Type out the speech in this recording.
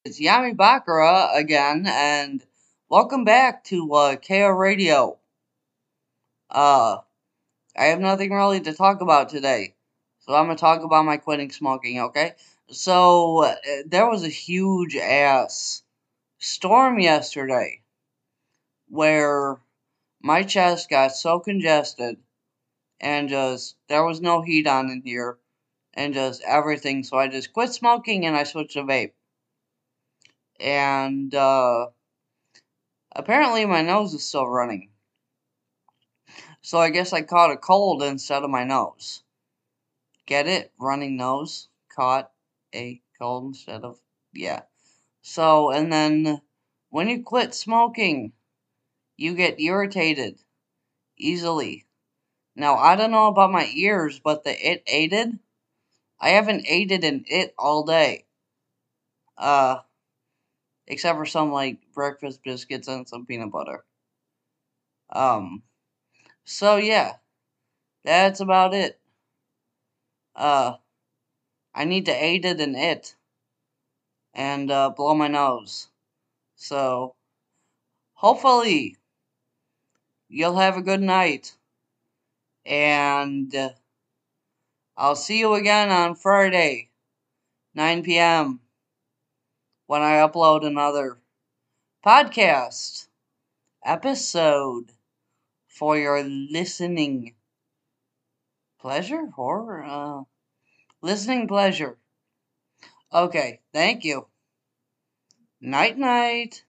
It's Yami Bakura again, and welcome back to KO Radio. Uh, I have nothing really to talk about today, so I'm gonna talk about my quitting smoking, okay? There was a huge ass storm yesterday where my chest got so congested and just there was no heat on in here and just everything, so I just quit smoking and I switched to vape. And apparently my nose is still running. So I guess I caught a cold instead of my nose. Get it? Running nose. Caught a cold instead of. Yeah. So, and then when you quit smoking, you get irritated easily. Now, I don't know about my ears, but the it aided. I haven't aided in it all day. Uh, except for some like breakfast biscuits and some peanut butter. Um, so yeah, that's about it. Uh, I need to aid it in it and blow my nose. So hopefully you'll have a good night, and I'll see you again on Friday, 9 p.m. when I upload another podcast episode for your listening pleasure or listening pleasure. Okay, thank you. Night night.